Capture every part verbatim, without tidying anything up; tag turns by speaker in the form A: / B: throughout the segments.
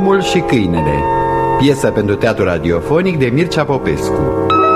A: Omul și câinele, piesă pentru teatru radiofonic de Mircea Popescu.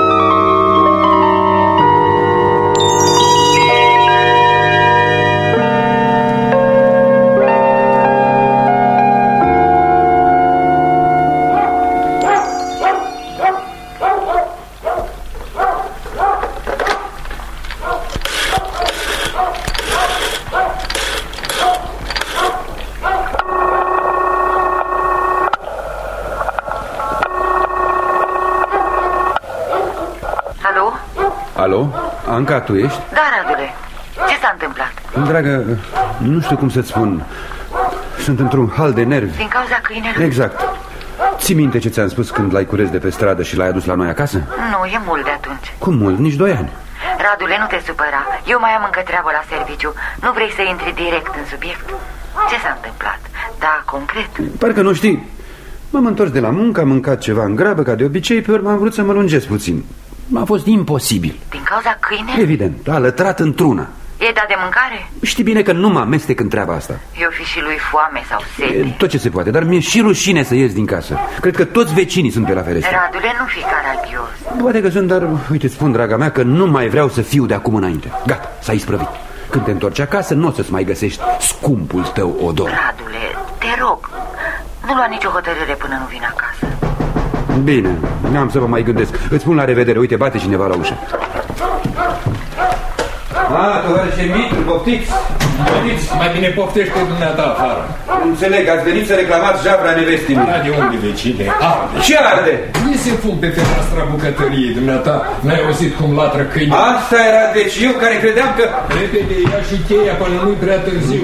B: Alo? Anca, tu ești?
C: Da, Radule. Ce s-a întâmplat?
B: Dragă, nu știu cum să-ți spun. Sunt într-un hal de nervi.
C: Din cauza câinelui?
B: Exact. Ții minte ce ți-am spus când l-ai curez de pe stradă și l-ai adus la noi acasă?
C: Nu, e mult de atunci.
B: Cum mult? Nici doi ani.
C: Radule, nu te supăra. Eu mai am încă treabă la serviciu. Nu vrei să intri direct în subiect? Ce s-a întâmplat? Da, concret.
B: Parcă nu știi. M-am întors de la muncă, am mâncat ceva în grabă, ca de obicei, pe urmă am vrut să mă lungesc puțin. A fost imposibil.
C: Din cauza câinelui?
B: Evident, a lătrat într-una.
C: E dat de mâncare?
B: Știi bine că nu mă amestec în treaba asta.
C: Eu fi și lui foame sau sete.
B: Tot ce se poate, dar mi-e și rușine să ies din casă. Cred că toți vecinii sunt pe la fereastră.
C: Radule, nu fi caragios.
B: Poate că sunt, dar uite, spun, draga mea, că nu mai vreau să fiu de acum înainte. Gata, s-a isprăvit. Când te întorci acasă, nu o să-ți mai găsești scumpul tău odor.
C: Radule, te rog, nu lua nicio hotărâre până nu vin acasă.
B: Bine, n-am să vă mai gândesc. Îți spun la revedere, uite, bate cineva la ușă. A, tovarășe Mitru, poftiți, poftiți.
D: Mai bine poftește dumneata afară.
B: Înțeleg, ați venit să reclamați jabra nevestii mele.
D: Da, de unde, vecine? Arde.
B: Ce arde?
D: Iese fum pe fereastra bucătăriei, dumneata. N-ai auzit cum latră câine?
B: Asta era, deci eu care credeam că...
D: Repede, ia și cheia până nu-i prea târziu.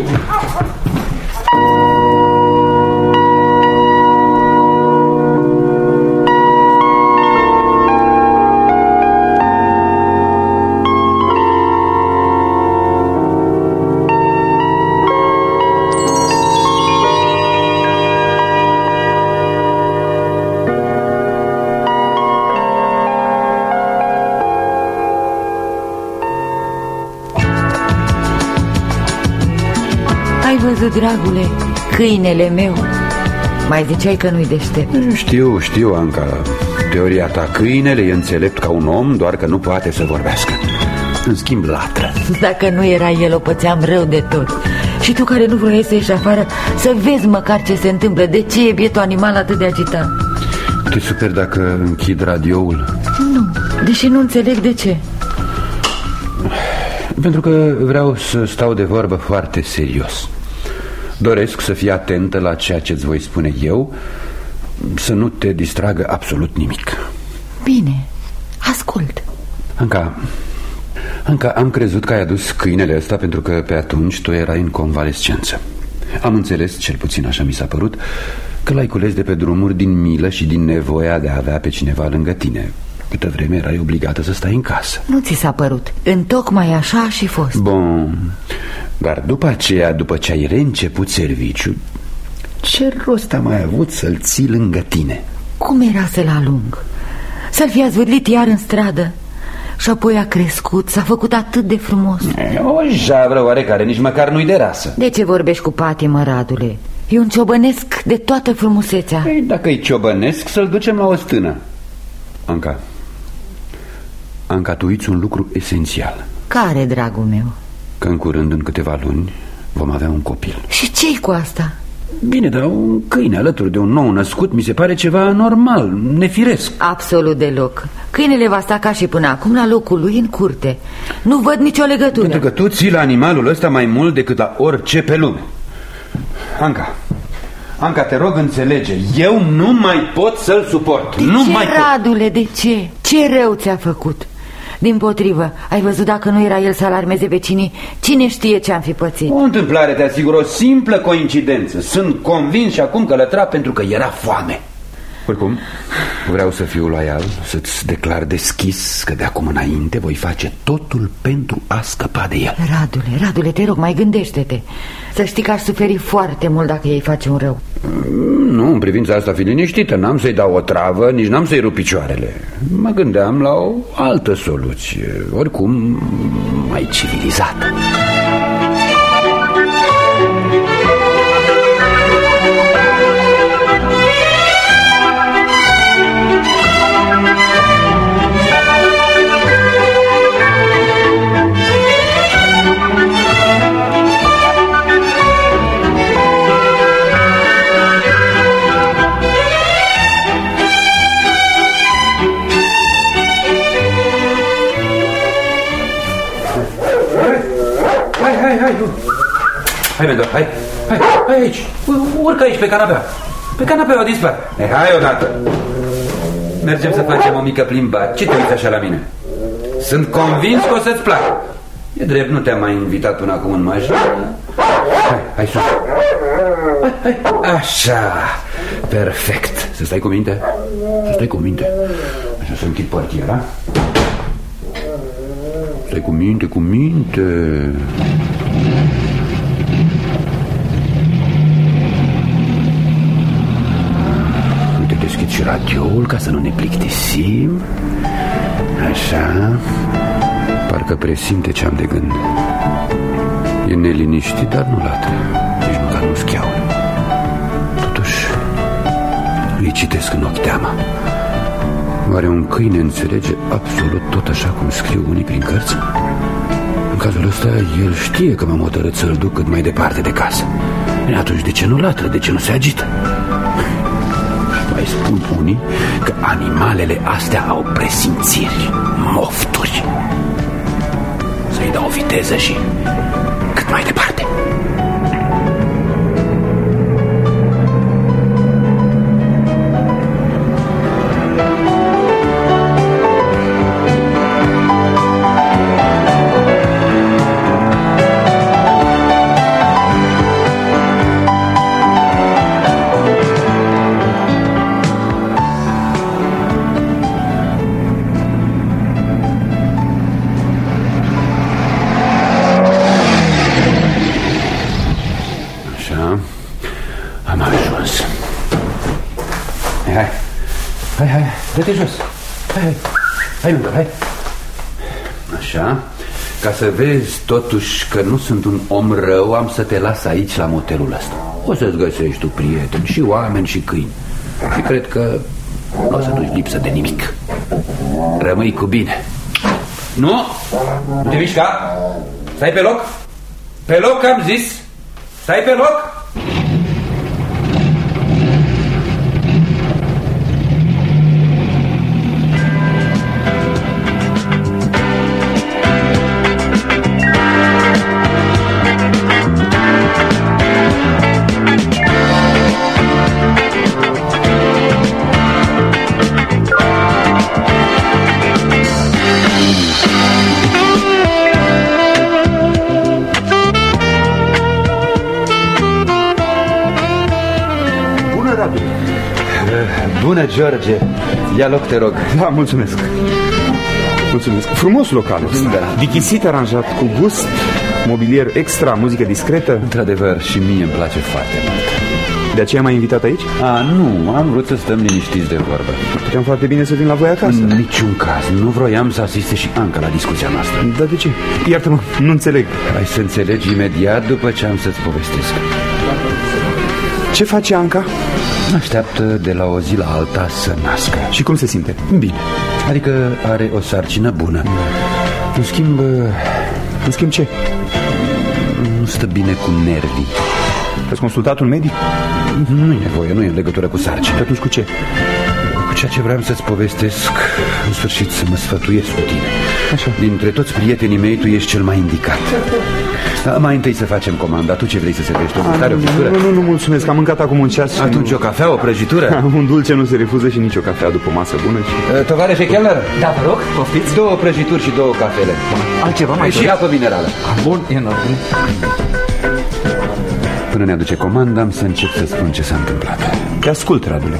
C: Dragule, câinele meu. Mai ziceai că nu-i deștept.
B: Știu, știu, Anca. Teoria ta, câinele e înțelept ca un om, doar că nu poate să vorbească. În schimb, latră.
C: Dacă nu era el, o pățeam rău de tot. Și tu care nu vroiai să ieși afară, să vezi măcar ce se întâmplă. De ce e bietul animal atât de agitat?
B: Te super dacă închid radioul?
C: Nu, deși nu înțeleg de ce.
B: Pentru că vreau să stau de vorbă foarte serios. Doresc să fii atentă la ceea ce-ți voi spune eu, să nu te distragă absolut nimic.
C: Bine, ascult.
B: Anca, Anca, am crezut că ai adus câinele ăsta pentru că pe atunci tu erai în convalescență. Am înțeles, cel puțin așa mi s-a părut, că l-ai cules de pe drumuri din milă și din nevoia de a avea pe cineva lângă tine. Câtă vreme erai obligată să stai în casă.
C: Nu ți s-a părut, întocmai așa a și fost.
B: Bun, dar după aceea, după ce ai reînceput serviciu, ce rost a mai avut să-l ții lângă tine?
C: Cum era să-l alung? Să-l fi azvârlit iar în stradă? Și apoi a crescut, s-a făcut atât de frumos.
B: E, o javră oarecare, nici măcar nu-i de rasă.
C: De ce vorbești cu patimă, Radule? E un ciobănesc de toată frumusețea.
B: Ei, dacă-i ciobănesc, să-l ducem la o stână. Anca, Anca, tu uiți un lucru esențial.
C: Care, dragul meu?
B: Că în curând, în câteva luni, vom avea un copil.
C: Și ce-i cu asta?
B: Bine, dar un câine alături de un nou născut mi se pare ceva normal, nefiresc.
C: Absolut deloc. Câinele va sta ca și până acum la locul lui în curte. Nu văd nicio legătură.
B: Pentru că tu ții la animalul ăsta mai mult decât la orice pe lume. Anca, Anca, te rog, înțelege. Eu nu mai pot să-l suport.
C: De
B: nu
C: ce,
B: mai
C: Radule, pot. De ce? Ce rău ți-a făcut? Dimpotrivă, ai văzut, dacă nu era el să alarmeze vecinii, cine știe ce am fi pățit?
B: O întâmplare, te asigur, o simplă coincidență. Sunt convins și acum că lătra pentru că era foame. Oricum, vreau să fiu loial, să-ți declar deschis că de acum înainte voi face totul pentru a scăpa de el.
C: Radule, Radule, te rog, mai gândește-te. Să știi că aș suferi foarte mult dacă ei face un rău.
B: Nu, în privința asta fi liniștită. N-am să-i dau o travă, nici n-am să-i rup picioarele. Mă gândeam la o altă soluție, oricum mai civilizată. hai, hai. Hai, Mendor, hai, hai, hai aici. Urcă aici pe canapea. Pe canapea din spate. Hai odată. Mergem să facem o mică plimbare. Ce te uiți așa la mine? Sunt convins că o să-ți placă. E drept, nu te-am mai invitat până acum în mașină. Hai, hai sus. Hai, hai. Așa. Perfect. Să stai cu minte. Să stai cu minte. Așa, să închid portiera. Stai cu minte, cu minte. Uite, deschid și radioul ca să nu ne plictisim. Așa. Parcă presimte ce am de gând. E neliniștit, dar nu latră. Nici măcar nu schiaună. Totuși îi citesc în ochi teama. Oare un câine înțelege absolut tot așa cum scriu unii prin cărți? În cazul ăsta, el știe că m-am hotărât să-l duc cât mai departe de casă. E, atunci de ce nu latră? De ce nu se agită? Și mai spun unii că animalele astea au presimțiri, mofturi. Să-i dau viteză și cât mai departe. Dă-te jos. Hai, hai. Hai, Mendor, hai. Așa. Ca să vezi totuși că nu sunt un om rău, am să te las aici la motelul ăsta. O să-ți găsești tu prieteni, și oameni și câini. Și cred că nu o să duci lipsă de nimic. Rămâi cu bine. Nu? Nu te mișca? Stai pe loc? Pe loc, am zis. Stai pe loc? Bună, George. Ia loc, te rog.
E: Da, mulțumesc. Mulțumesc. Frumos localul ăsta.
B: Da.
E: Dichisit, aranjat cu gust, mobilier extra, muzică discretă.
B: Într-adevăr, și mie îmi place foarte mult.
E: De aceea m-ai invitat aici?
B: A, nu, am vrut să stăm liniștiți de vorbă.
E: Puteam foarte bine să vin la voi acasă.
B: În niciun caz, nu vroiam să asiste și Anca la discuția noastră.
E: Dar de ce? Iartă-mă, nu înțeleg.
B: Hai să înțelegi imediat după ce am să-ți povestesc.
E: Ce face Anca?
B: Așteaptă de la o zi la alta să nască.
E: Și cum se simte?
B: Bine. Adică are o sarcină bună. În schimb...
E: În schimb ce?
B: Nu stă bine cu nervii.
E: Ați consultat un medic?
B: Nu e nevoie, nu e în legătură cu sarcină.
E: Atunci cu ce?
B: Cu ceea ce vreau să-ți povestesc. În sfârșit să mă sfătuiesc cu tine.
E: Așa.
B: Dintre toți prietenii mei, tu ești cel mai indicat. Da, mai întâi să facem comanda. Tu ce vrei să servești? O gustare, o friptură?
E: Nu, nu, nu, mulțumesc, am mâncat acum un ceas.
B: Atunci
E: nu...
B: o cafea, o prăjitură?
E: Un dulce nu se refuză și nici o cafea după masă bună și...
B: Tovarășe Keller?
F: Da, vă rog, poftiți?
B: Două prăjituri și două cafele.
F: Altceva mai
B: și apă minerală.
F: Bun, e în ordine.
B: Până ne aduce comanda, am să încep să spun ce s-a întâmplat.
E: Te ascult, Radule.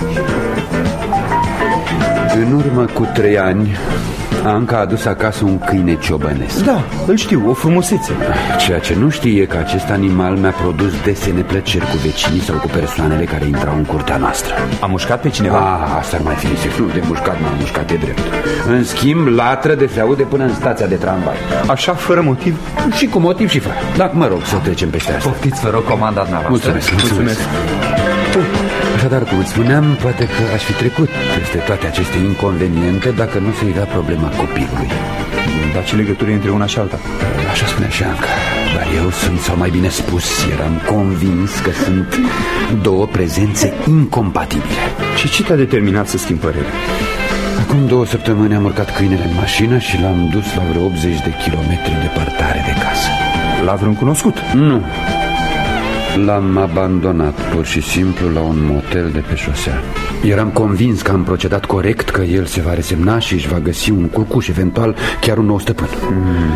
B: În urmă cu trei ani, Anca a adus acasă un câine ciobănesc.
E: Da, îl știu, o frumusețe.
B: Ceea ce nu știe e că acest animal mi-a produs dese neplăceri cu vecinii sau cu persoanele care intrau în curtea noastră.
E: A mușcat pe cineva?
B: Ah, asta ar mai fi nisip. Nu, de mușcat m-am mușcat, de drept. În schimb, latră de se aude până în stația de tramvai.
E: Așa, fără motiv?
B: Și cu motiv și fără. Dar mă rog să trecem peste asta.
F: Poftiți, vă rog, comanda dumneavoastră.
B: Mulțumesc, mulțumesc, mulțumesc. Așadar, cum îți spuneam, poate că aș fi trecut peste toate aceste inconveniente dacă nu se era problema copilului.
E: Dar ce legătură între una și alta?
B: Așa spunea și Anca. Dar eu sunt, sau mai bine spus, eram convins că sunt două prezențe incompatibile.
E: Și ce te-a determinat să schimbi părere?
B: Acum două săptămâni am urcat câinele în mașină și l-am dus la vreo optzeci de kilometri departare de casă.
E: la vreun cunoscut?
B: Nu. L-am abandonat pur și simplu la un motel de pe șosea. Eram convins că am procedat corect, că el se va resemna și își va găsi un culcuș, eventual chiar un nou stăpân. mm.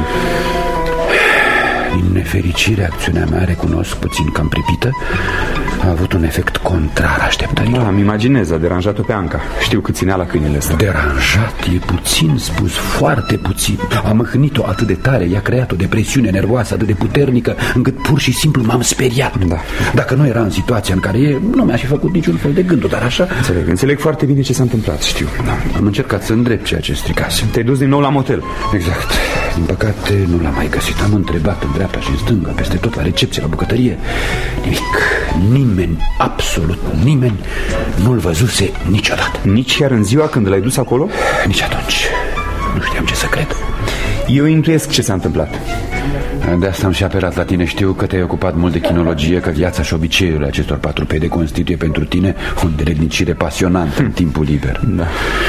B: Din nefericire, acțiunea mea, recunosc puțin cam pripită, a avut un efect contrar așteptărilor.
E: Da, îmi imaginez, a deranjat-o pe Anca. Știu cât ținea la câinele ăsta.
B: Deranjat e puțin spus, foarte puțin. Am măhnit-o atât de tare, i-a creat o depresiune nervoasă atât de puternică, încât pur și simplu m-am speriat. Da. Dacă nu era în situația în care e, nu mi-aș fi făcut niciun fel de gând, dar așa...
E: Înțeleg, înțeleg foarte bine ce s-a întâmplat, știu.
B: Da. Am încercat să îndrept ceea ce stricase.
E: Te-ai dus din nou la motel.
B: Exact. Din păcate nu l-am mai găsit. Am întrebat în dreapta și în stânga, peste tot, la recepție, la bucătărie. Nimic. Nimeni, absolut nimeni, nu-l văzuse niciodată.
E: Nici chiar în ziua când l-ai dus acolo?
B: Nici atunci. Nu știam ce să cred.
E: Eu intuiesc ce s-a întâmplat.
B: De asta am și apelat la tine. Știu că te-ai ocupat mult de chinologie, că viața și obiceiurile acestor patrupede constituie pentru tine o îndeletnicire pasionantă în timpul liber.
E: Da.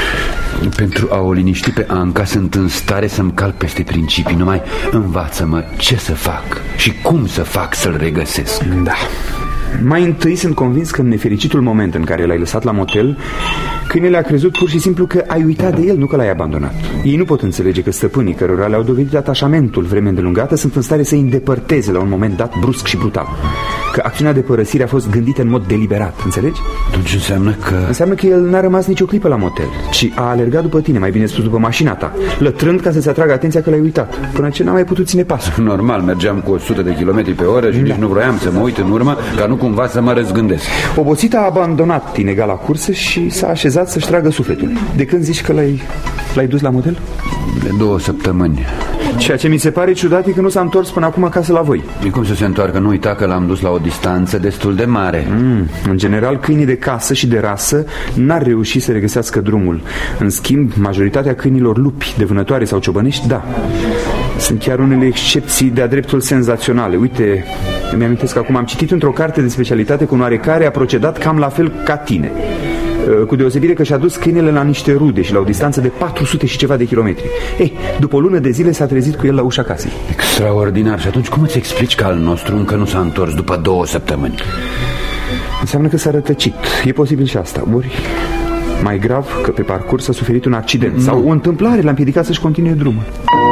B: Pentru a o liniști pe Anca, sunt în stare să-mi calc peste principii. Numai învață-mă ce să fac și cum să fac să-l regăsesc.
E: Da. Mai întâi sunt convins că în nefericitul moment în care l-ai lăsat la motel, câinele a crezut pur și simplu că ai uitat de el, nu că l-ai abandonat. Ei nu pot înțelege că stăpânii cărora le-au dovedit atașamentul vreme îndelungată sunt în stare să îi îndepărteze la un moment dat brusc și brutal. Că acțiunea de părăsire a fost gândită în mod deliberat, înțelegi?
B: Atunci înseamnă că...
E: Înseamnă că el n-a rămas nicio clipă la motel, ci a alergat după tine, mai bine spus după mașina ta, lătrând ca să-ți atragă atenția că l-ai uitat, până ce n-a mai putut ține pasul.
B: Normal, mergeam cu o sută de kilometri pe oră și da. Nici nu vroiam să mă uit în urmă, ca nu cumva să mă răzgândesc.
E: Obosit a abandonat inegala cursă și s-a așezat să-și tragă sufletul. De când zici că l-ai, l-ai dus la motel?
B: De două săptămâni.
E: Ceea ce mi se pare ciudat e că nu s-a întors până acum acasă la voi.
B: E cum să se întoarcă? Nu uita că l-am dus la o distanță destul de mare.
E: mm, În general, câinii de casă și de rasă n-ar reuși să regăsească drumul. În schimb, majoritatea câinilor lupi, de vânătoare sau ciobănești, da. Sunt chiar unele excepții de-a dreptul senzaționale. Uite, îmi amintesc că acum am citit într-o carte de specialitate că un oarecare a procedat cam la fel ca tine, cu deosebire că și-a dus câinele la niște rude și la o distanță de patru sute și ceva de kilometri. Ei, după o lună de zile s-a trezit cu el la ușa casei.
B: Extraordinar. Și atunci cum îți explici că al nostru încă nu s-a întors după două săptămâni?
E: Înseamnă că s-a rătăcit. E posibil și asta. Ori, mai grav, că pe parcurs a suferit un accident nu. Sau o întâmplare l-a împiedicat să-și continue drumul.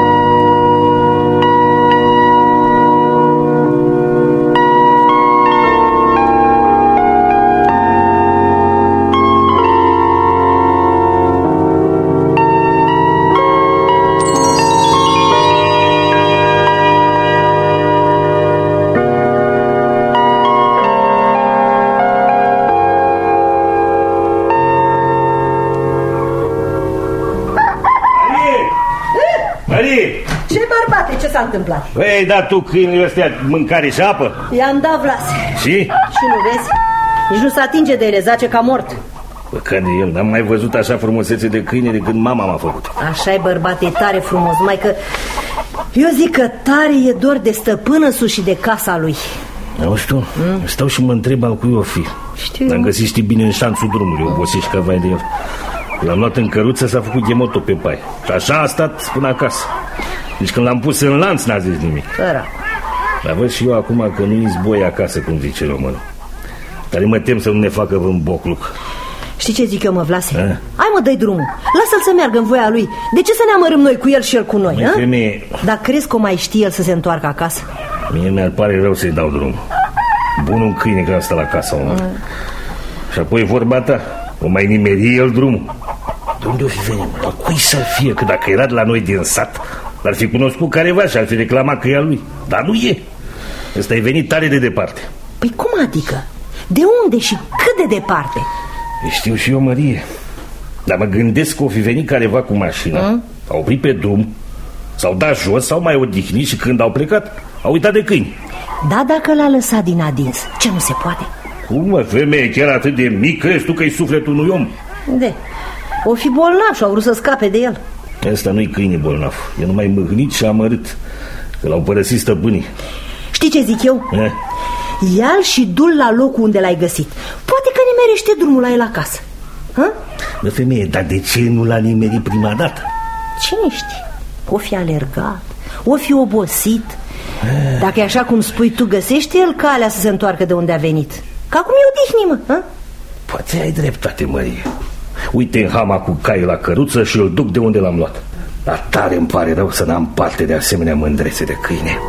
G: Întâmplat.
H: Păi, dar tu câinile ăstea mâncare și apă?
G: I-am dat Vlase.
H: Și?
G: Și nu vezi? Nici nu se atinge de ele, zace ca mort.
H: Bă, că de el, n-am mai văzut așa frumusețe de câine de când mama m-a făcut.
G: Așa-i, bărbate, e tare frumos, mai că eu zic că tare e dor de stăpână și de casa lui.
H: Auzi tu, mm? Stau și mă întreb al cui o fi.
G: Știu.
H: L-am găsit, știi bine, în șanțul drumului, obosești ca vai de el. L-am luat în căruță, s-a făcut ghemotul pe pai. Și așa a stat până acasă. Deci când l-am pus în lanț n-a zis nimic.
G: Fără.
H: Dar văd și eu acum că nu-i zboi acasă, cum zice românul. Dar mă tem să nu ne facă vânt bocluc.
G: Știi ce zic eu, mă, Vlase? A? Hai, mă, dă-i drumul. Lasă-l să meargă în voia lui. De ce să ne amărâm noi cu el și el cu noi?
H: Măi, femeie...
G: Dar crezi că o mai știe el să se întoarcă acasă?
H: Mie mi-ar pare rău să-i dau drumul. Bunul câine că asta la casa omului. Și apoi vorba ta, o mai nimeri el drumul. De unde o fi venit? Dar cui să fie? Că dacă era de la noi din sat, l-ar fi cunoscut careva și ar fi reclamat că e al lui. Dar nu e. Ăsta e venit tare de departe.
G: Păi cum adică? De unde și cât de departe?
H: Știu și eu, Mărie. Dar mă gândesc că o fi venit careva cu mașina, mm? a oprit pe drum, s-au dat jos, s-au mai odihnit și când au plecat, au uitat de câini.
G: Da, dacă l-a lăsat din adins, ce nu se poate?
H: Cum, mă, femeie, chiar atât de mic, crezi tu că-i sufletul unui om?
G: De, o fi bolnav și au vrut să scape de el.
H: Ăsta nu-i câine bolnav, e numai mâhnit și amărât, că l-au părăsit stăpânii.
G: Știi ce zic eu?
H: Eh?
G: Ia-l și du-l la locul unde l-ai găsit. Poate că nimerește drumul la el acasă. Ha?
H: Bă, femeie, dar de ce nu l-a nimerit prima dată?
G: Cine știe? O fi alergat, o fi obosit. Dacă e așa cum spui tu, găsește el calea să se întoarcă de unde a venit. Că acum e odihnimă, hă?
H: Poate ai dreptate, Mărie. Uite în hama cu cai la căruță și îl duc de unde l-am luat. Dar tare îmi pare rău să n-am parte de asemenea mândrețe de câine.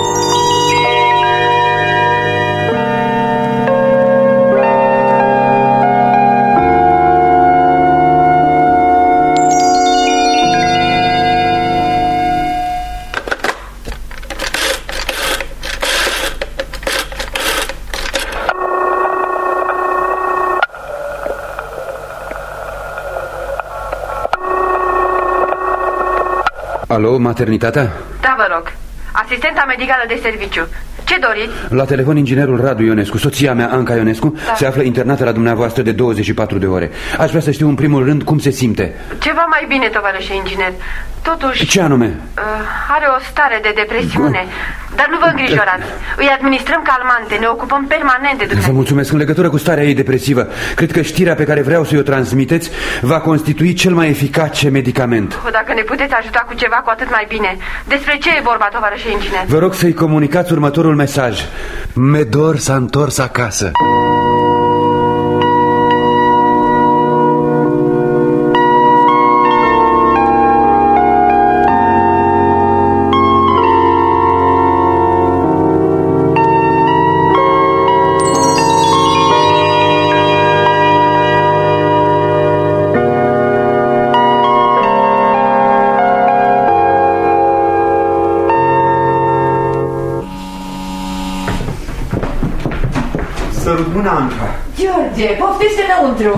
B: Alo, maternitatea?
I: Da, vă rog. Asistenta medicală de serviciu. Ce doriți?
B: La telefon inginerul Radu Ionescu. Soția mea, Anca Ionescu,
I: da.
B: se află internată la dumneavoastră de douăzeci și patru de ore. Aș vrea să știu în primul rând cum se simte.
I: Ceva mai bine, tovarășe inginer. Totuși...
B: Ce anume?
I: Uh, are o stare de depresiune. Dar nu vă îngrijorați. Îi administrăm calmante, ne ocupăm permanent de dumneavoastră.
B: Vă mulțumesc. În legătură cu starea ei depresivă, cred că știrea pe care vreau să o transmiteți va constitui cel mai eficace medicament.
I: O, dacă ne puteți ajuta cu ceva, cu atât mai bine. Despre ce e vorba, tovarășe inginer?
B: Vă rog să-i comunicați următorul mesaj. Medor s-a întors acasă.
E: Sărut mâna, Anca.
C: George, poftește înăuntru.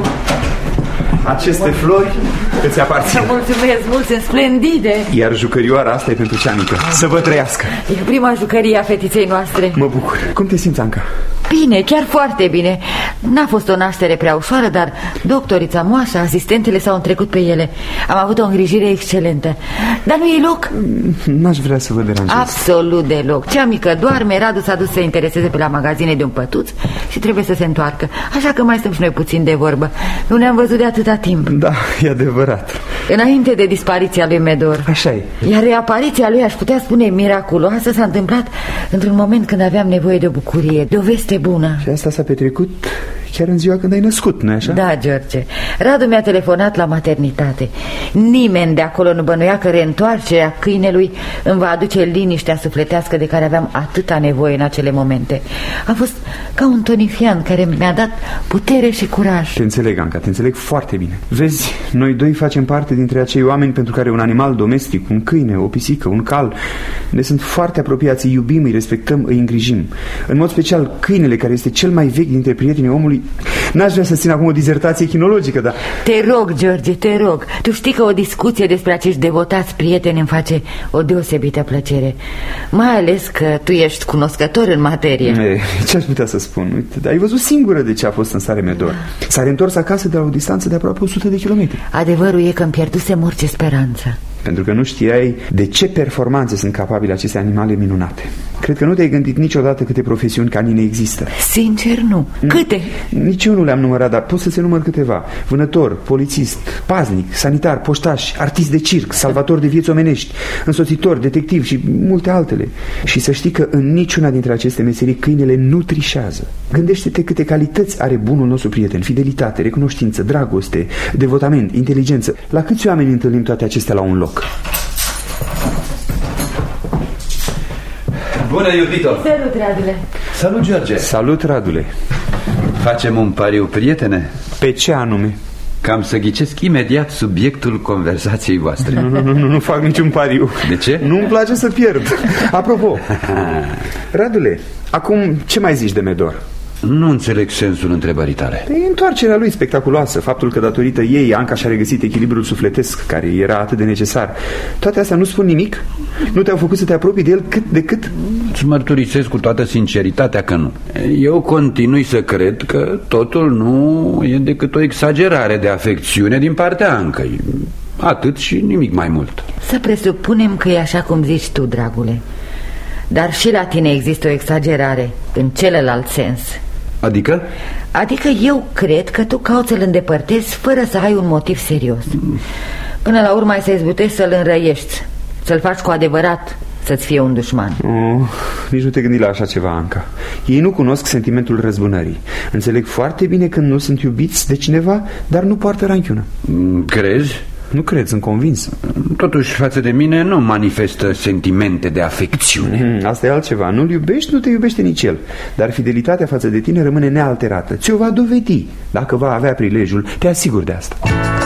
E: Aceste flori îți aparțin.
C: Mulțumesc mult, sunt splendide.
E: Iar jucărioara asta e pentru cea mică. Să vă trăiască.
C: E prima jucărie a fetiței noastre.
E: Mă bucur. Cum te simți, Anca?
C: Bine, chiar foarte bine. N-a fost o naștere prea ușoară, dar doctorița Moașa, asistentele s-au întrecut pe ele. Am avut o îngrijire excelentă. Dar nu e loc?
E: N-aș vrea să vă deranjez.
C: Absolut deloc. Cea mică doarme, Radu s-a dus să se intereseze pe la magazine de un pătuț și trebuie să se întoarcă. Așa că mai stăm și noi puțin de vorbă. Nu ne-am văzut de atâta timp.
E: Da, e adevărat.
C: Înainte de dispariția lui Medor.
E: Așa e.
C: Iar reapariția lui, aș putea spune miraculoasă, s-a întâmplat într-un moment când aveam nevoie de o bucurie, de o veste bună.
E: Și asta s-a petrecut chiar în ziua când ai născut, nu-i așa?
C: Da, George. Radu mi-a telefonat la maternitate. Nimeni de acolo nu bănuia că reîntoarcerea câinelui îmi va aduce liniștea sufletească de care aveam atâta nevoie în acele momente. A fost ca un tonifiant care mi-a dat putere și curaj.
E: Te înțeleg, Anca, te înțeleg foarte bine. Vezi, noi doi facem parte dintre acei oameni pentru care un animal domestic, un câine, o pisică, un cal, ne sunt foarte apropiați, îi iubim, îi respectăm, îi îngrijim. În mod special, câinele, care este cel mai vechi dintre prietenii omului. N-aș vrea să țin acum o dizertație chinologică, dar...
C: Te rog, George, te rog. Tu știi că o discuție despre acești devotați prieteni îmi face o deosebită plăcere. Mai ales că tu ești cunoscător în materie.
E: E, ce aș putea să spun? Uite, ai văzut singură de ce a fost în stare Medor. S-a reîntors acasă de la o distanță de aproape o sută de kilometri.
C: Adevărul e că îmi pierdusem orice speranță.
E: Pentru că nu știai de ce performanțe sunt capabile aceste animale minunate. Cred că nu te-ai gândit niciodată câte profesiuni canine există.
C: Sincer, nu. Câte?
E: Nici eu nu le-am numărat, dar pot să se număr câteva. Vânător, polițist, paznic, sanitar, poștaș, artist de circ, salvator de vieți omenești, însoțitor, detectiv și multe altele. Și să știi că în niciuna dintre aceste meserii câinele nu trișează. Gândește-te câte calități are bunul nostru prieten: fidelitate, recunoștință, dragoste, devotament, inteligență. La câți oameni întâlnim toate acestea la un loc?
B: Bună, iubito!
C: Salut, Radule!
B: Salut, George!
E: Salut, Radule!
B: Facem un pariu, prietene?
E: Pe ce anume?
B: Cam să ghicesc imediat subiectul conversației voastre.
E: Nu, nu, nu, nu fac niciun pariu.
B: De ce?
E: Nu-mi place să pierd. Apropo, Radule, acum ce mai zici de Medor?
B: Nu înțeleg sensul întrebării tale.
E: E întoarcerea lui spectaculoasă, faptul că datorită ei Anca și-a regăsit echilibrul sufletesc care era atât de necesar. Toate astea nu spun nimic? Nu te-au făcut să te apropii de el cât de cât?
B: Îți mărturisesc cu toată sinceritatea că nu. Eu continui să cred că totul nu e decât o exagerare de afecțiune din partea Ancăi. Atât și nimic mai mult.
C: Să presupunem că e așa cum zici tu, dragule. Dar și la tine există o exagerare în celălalt sens.
B: Adică?
C: Adică eu cred că tu cauți să-l îndepărtezi fără să ai un motiv serios. Până la urmă ai să izbutești să-l înrăiești, să-l faci cu adevărat să-ți fie un dușman.
E: Oh, nici nu te gândi la așa ceva, Anca. Ei nu cunosc sentimentul răzbunării. Înțeleg foarte bine când nu sunt iubiți de cineva, dar nu poartă ranchiună.
B: Crezi?
E: Nu cred, sunt convins.
B: Totuși, față de mine nu manifestă sentimente de afecțiune.
E: mm, Asta e altceva. Nu-l iubești, nu te iubește nici el. Dar fidelitatea față de tine rămâne nealterată. Ți-o va dovedi. Dacă va avea prilejul, te asigur de asta.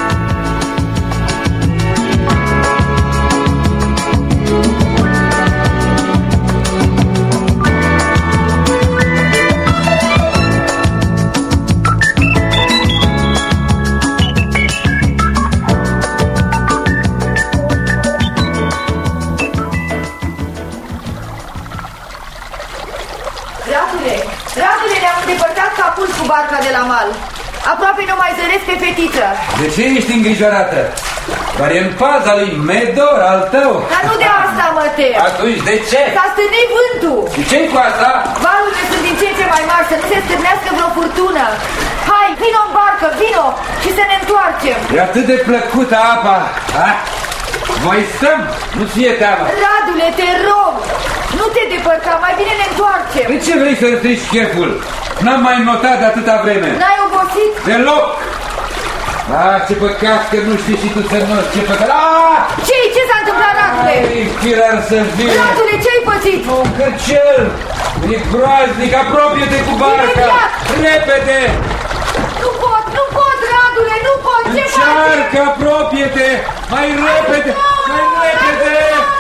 C: De la mal. Aproape nu mai zăresc pe fetiță.
B: De ce ești îngrijorată? Doar e în paza lui Medor, al tău.
C: Dar nu de asta mă tem.
B: Atunci de ce?
C: S-a stârnit vântul.
B: Și ce-i cu asta?
C: Valurile sunt din ce în ce mai mari, să nu se stârnească vreo furtună. Hai, vino în barcă, vino și să ne întoarcem.
B: E atât de plăcută apa. Ha? Voi stăm, nu fie teamă.
C: Radule, te rog, nu te depărta, mai bine ne întoarcem.
B: De ce vrei să-ți strici cheful? N-am mai notat de atâta vreme.
C: N-ai obosit?
B: Deloc. Ah, ce păcat că nu știi și tu să noți, ce păcat. Ah!
C: Ce-i? Ce s-a întâmplat, Radule?
B: Ai, firar să fie.
C: Radule, ce-ai pățit?
B: Un căcel. E groaznic, apropie-te cu barca.
C: Imediat.
B: Repede.
C: Nu pot, nu pot, Radule, nu pot. Ce faci?
B: Încearcă, apropie-te. Mai repede, mai repede.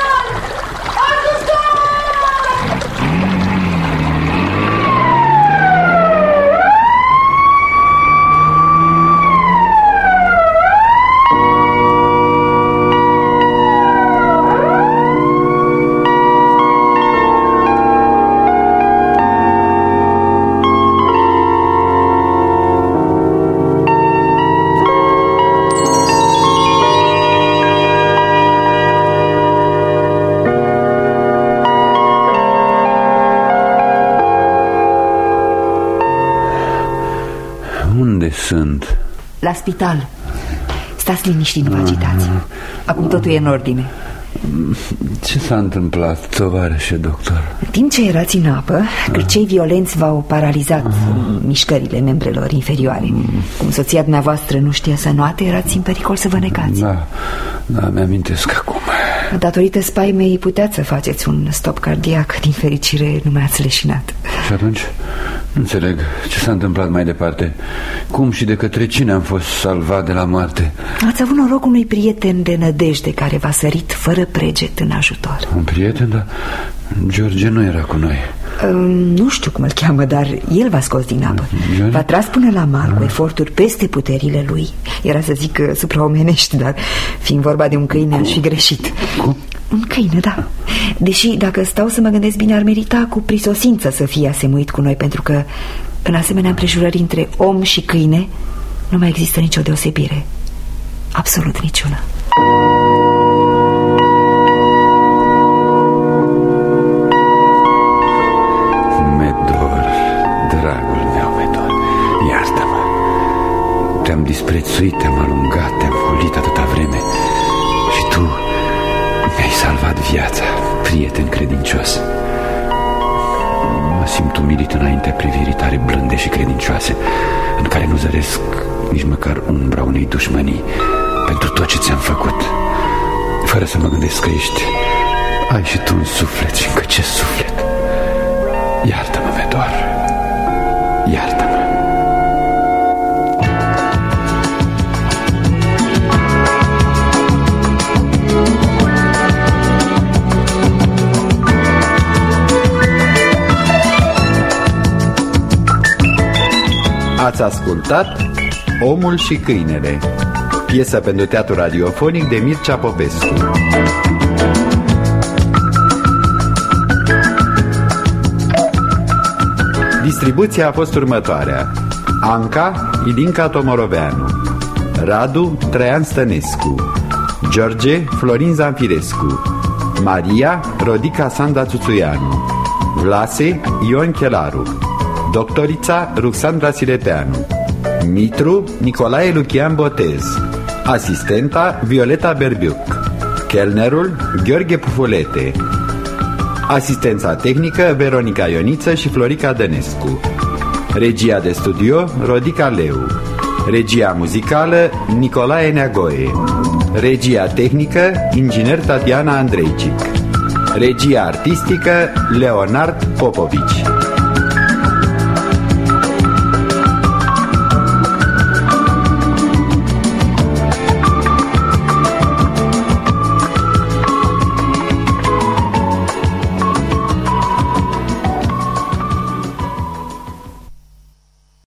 B: Sunt
J: la spital. Stați liniștit, nu vă agitați. Acum totul e în ordine.
B: Ce s-a întâmplat, tovarășe doctor?
J: În timp ce erați în apă, cârcei violenți v-au paralizat mișcările membrelor inferioare. Cum soția dumneavoastră nu știa să înoate, erați în pericol să vă necați.
B: Da, da, mi-amintesc acum.
J: Datorită spaimei puteați să faceți un stop cardiac. Din fericire nu mi-ați leșinat.
B: Și atunci? Nu înțeleg ce s-a întâmplat mai departe. Cum și de către cine am fost salvat de la moarte?
J: Ați avut noroc unui prieten de nădejde care v-a sărit fără preget în ajutor.
B: Un prieten? Dar George nu era cu noi.
J: uh, Nu știu cum îl cheamă, dar el v-a scos din apă. V-a tras până la mal cu eforturi peste puterile lui. Era să zic uh, supraomenești, dar fiind vorba de un câine aș fi greșit.
B: Cum?
J: Un câine, da. Deși, dacă stau să mă gândesc bine, ar merita cu prisosință să fie asemuit cu noi, pentru că în asemenea împrejurări între om și câine nu mai există nicio deosebire. Absolut niciuna.
B: Medor, dragul meu Medor, iartă-mă. Te-am disprețuit, te-am alungat, te-am hulit atâta vreme. Și tu mi-ai salvat viața, prieten credincios. Mă simt umilit înaintea privirii tale blânde și credincioase, în care nu zăresc nici măcar umbra unei dușmănii pentru tot ce ți-am făcut, fără să mă gândesc că ești. Ai și tu un suflet, și încă ce suflet. Iartă-mă, Medor, iartă-mă.
A: Ați ascultat Omul și câinele, piesă pentru teatru radiofonic de Mircea Popescu. Distribuția a fost următoarea: Anca, Ilinca Tomoroveanu, Radu, Traian Stănescu, George, Florin Zanfirescu, Maria, Rodica Sanda Țuțuianu, Vlase, Ion Chelaru, Doctorița, Ruxandra Silepeanu, Mitru, Nicolae Lucian Botez, asistenta, Violeta Berbiuc, chelnerul, Gheorghe Pufulete, Asistența tehnică Veronica Ioniță și Florica Dănescu. Regia de studio Rodica Leu. Regia muzicală Nicolae Neagoe. Regia tehnică inginer Tatiana Andreicic. Regia artistică Leonard Popovici.